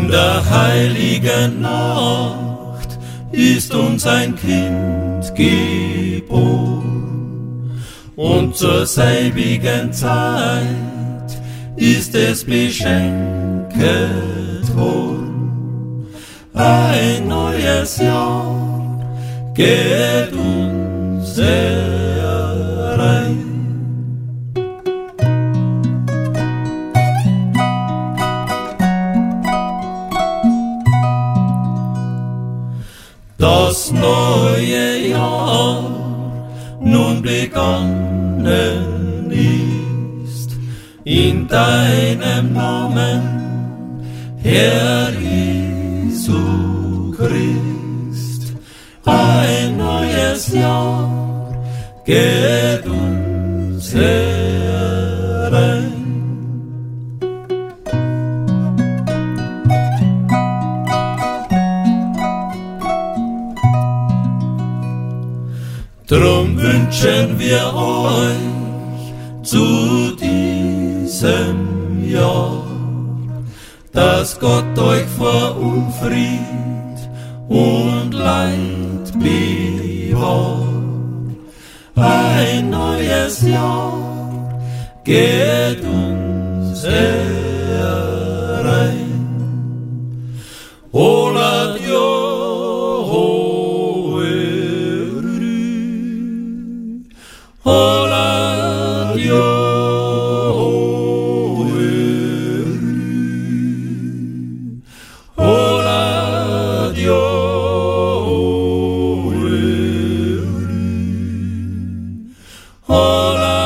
In der heiligen Nacht ist uns ein Kind geboren, und zur selbigen Zeit ist es beschenket worden. Ein neues Jahr geht uns herein. Das neue Jahr nun begonnen ist, in deinem Namen, Herr Jesu Christ. Ein neues Jahr geht uns herein. Drum wünschen wir euch zu diesem Jahr, dass Gott euch vor Unfried und Leid bewahrt. Ein neues Jahr geht uns herein. Hola Dios. Hola Dios, hola Dios, hola